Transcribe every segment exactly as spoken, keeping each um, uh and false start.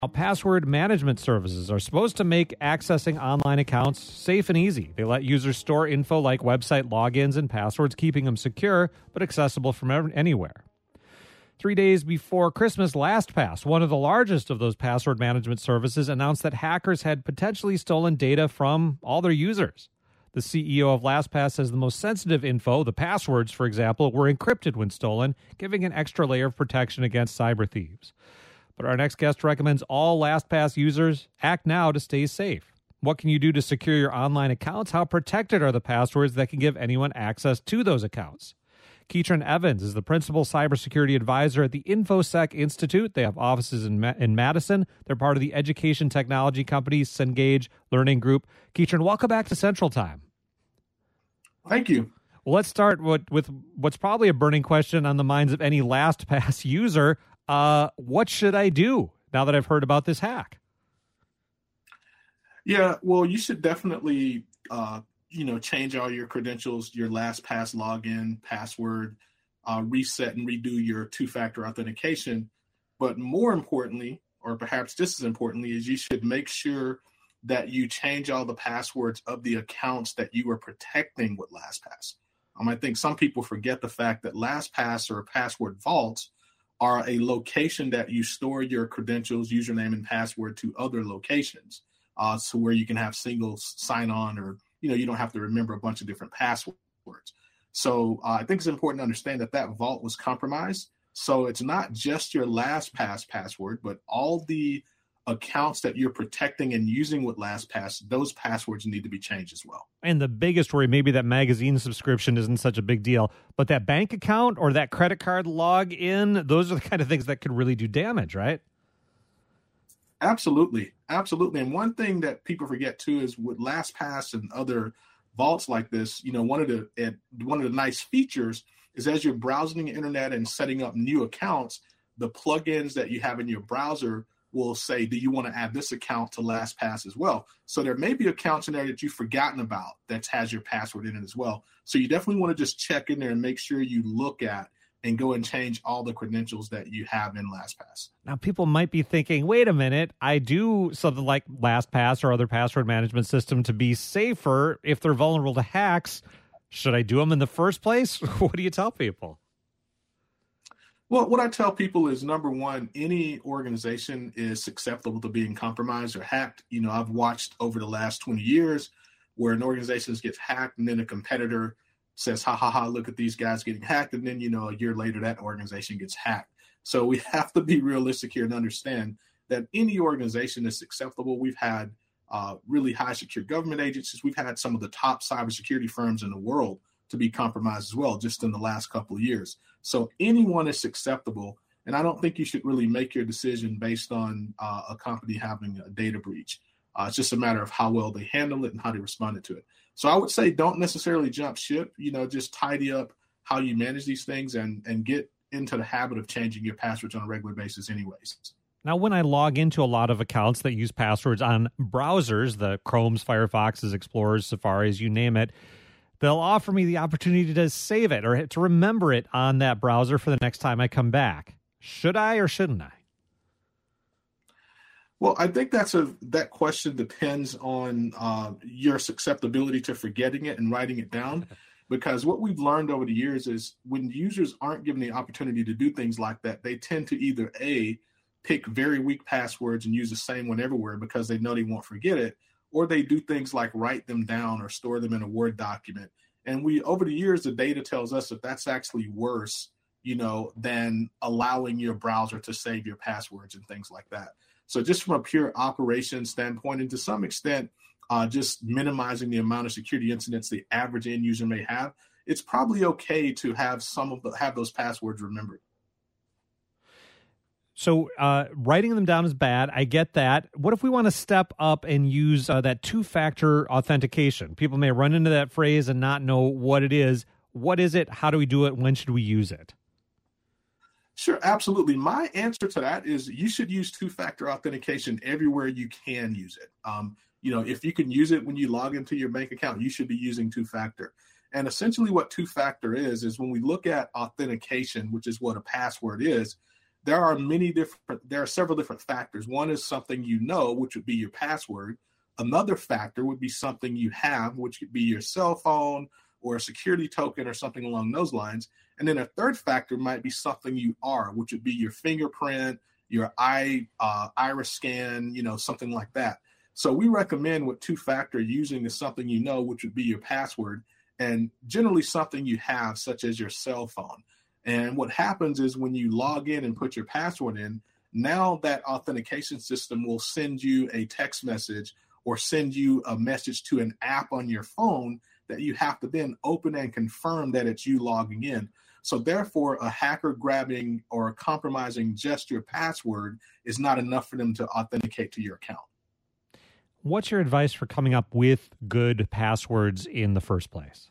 Now, password management services are supposed to make accessing online accounts safe and easy. They let users store info like website logins and passwords, keeping them secure but accessible from anywhere. Three days before Christmas, LastPass, one of the largest of those password management services, announced that hackers had potentially stolen data from all their users. The C E O of LastPass says the most sensitive info, the passwords, for example, were encrypted when stolen, giving an extra layer of protection against cyber thieves. But our next guest recommends all LastPass users act now to stay safe. What can you do to secure your online accounts? How protected are the passwords that can give anyone access to those accounts? Keatron Evans is the principal cybersecurity advisor at the InfoSec Institute. They have offices in, Ma- in Madison. They're part of the education technology company Cengage Learning Group. Keatron, welcome back to Central Time. Thank you. Well, let's start with, with what's probably a burning question on the minds of any LastPass user. Uh, what should I do now that I've heard about this hack? Yeah, well, you should definitely uh, you know, change all your credentials, your LastPass login, password, uh, reset and redo your two-factor authentication. But more importantly, or perhaps just as importantly, is you should make sure that you change all the passwords of the accounts that you are protecting with LastPass. Um, I think some people forget the fact that LastPass or password vaults are a location that you store your credentials, username, and password to other locations. Uh, so where you can have single sign-on, or, you know, you don't have to remember a bunch of different passwords. So uh, I think it's important to understand that that vault was compromised. So it's not just your LastPass password, but all the accounts that you're protecting and using with LastPass, those passwords need to be changed as well. And the biggest worry, maybe that magazine subscription isn't such a big deal, but that bank account or that credit card login, those are the kind of things that could really do damage, right? Absolutely. Absolutely. And one thing that people forget too is with LastPass and other vaults like this, you know, one of the uh, one of the nice features is as you're browsing the internet and setting up new accounts, the plugins that you have in your browser will say, do you want to add this account to LastPass as well? So there may be accounts in there that you've forgotten about that has your password in it as well. So you definitely want to just check in there and make sure you look at and go and change all the credentials that you have in LastPass. Now, people might be thinking, wait a minute, I do something like LastPass or other password management system to be safer if they're vulnerable to hacks. Should I do them in the first place? What do you tell people? Well, what I tell people is, number one, any organization is susceptible to being compromised or hacked. You know, I've watched over the last twenty years where an organization gets hacked and then a competitor says, ha, ha, ha, look at these guys getting hacked. And then, you know, a year later, that organization gets hacked. So we have to be realistic here and understand that any organization is susceptible. We've had uh, really high secure government agencies. We've had some of the top cybersecurity firms in the world to be compromised as well, just in the last couple of years. So anyone is susceptible. And I don't think you should really make your decision based on uh, a company having a data breach. Uh, it's just a matter of how well they handle it and how they responded to it. So I would say don't necessarily jump ship, you know, just tidy up how you manage these things and, and get into the habit of changing your passwords on a regular basis anyways. Now, when I log into a lot of accounts that use passwords on browsers, the Chromes, Firefoxes, Explorers, Safaris, you name it, they'll offer me the opportunity to save it or to remember it on that browser for the next time I come back. Should I or shouldn't I? Well, I think that's a that question depends on uh, your susceptibility to forgetting it and writing it down. Because what we've learned over the years is when users aren't given the opportunity to do things like that, they tend to either A, pick very weak passwords and use the same one everywhere because they know they won't forget it, or they do things like write them down or store them in a Word document. And we, over the years, the data tells us that that's actually worse, you know, than allowing your browser to save your passwords and things like that. So just from a pure operations standpoint, and to some extent, uh, just minimizing the amount of security incidents the average end user may have, it's probably okay to have some of the, have those passwords remembered. So uh, writing them down is bad. I get that. What if we want to step up and use uh, that two-factor authentication? People may run into that phrase and not know what it is. What is it? How do we do it? When should we use it? Sure, absolutely. My answer to that is you should use two-factor authentication everywhere you can use it. Um, you know, if you can use it when you log into your bank account, you should be using two-factor. And essentially what two-factor is, is when we look at authentication, which is what a password is, there are many different, there are several different factors. One is something you know, which would be your password. Another factor would be something you have, which could be your cell phone or a security token or something along those lines. And then a third factor might be something you are, which would be your fingerprint, your eye, uh, iris scan, you know, something like that. So we recommend with two-factor using is something you know, which would be your password, and generally something you have, such as your cell phone. And what happens is when you log in and put your password in, now that authentication system will send you a text message or send you a message to an app on your phone that you have to then open and confirm that it's you logging in. So therefore, a hacker grabbing or compromising just your password is not enough for them to authenticate to your account. What's your advice for coming up with good passwords in the first place?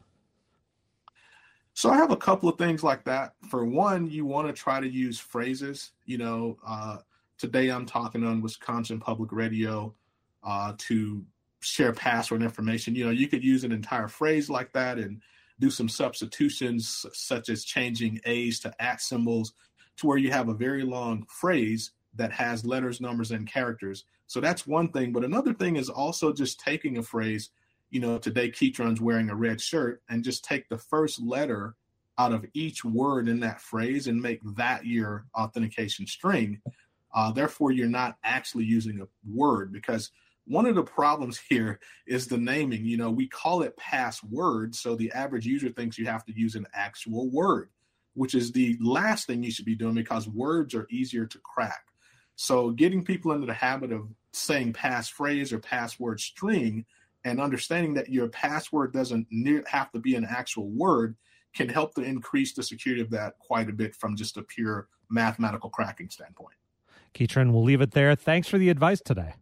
So I have a couple of things like that. For one, you want to try to use phrases. You know, uh, today I'm talking on Wisconsin Public Radio uh, to share password information. You know, you could use an entire phrase like that and do some substitutions, such as changing A's to at symbols, to where you have a very long phrase that has letters, numbers, and characters. So that's one thing. But another thing is also just taking a phrase, you know, today Keytron's wearing a red shirt, and just take the first letter out of each word in that phrase and make that your authentication string. Uh, therefore, you're not actually using a word, because one of the problems here is the naming. You know, we call it password, so the average user thinks you have to use an actual word, which is the last thing you should be doing, because words are easier to crack. So getting people into the habit of saying passphrase or password string and understanding that your password doesn't near, have to be an actual word can help to increase the security of that quite a bit from just a pure mathematical cracking standpoint. Keytron, we'll leave it there. Thanks for the advice today.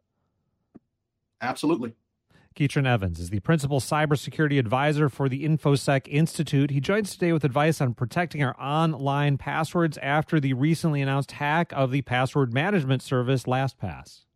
Absolutely. Keytron Evans is the principal cybersecurity advisor for the InfoSec Institute. He joins today with advice on protecting our online passwords after the recently announced hack of the password management service LastPass.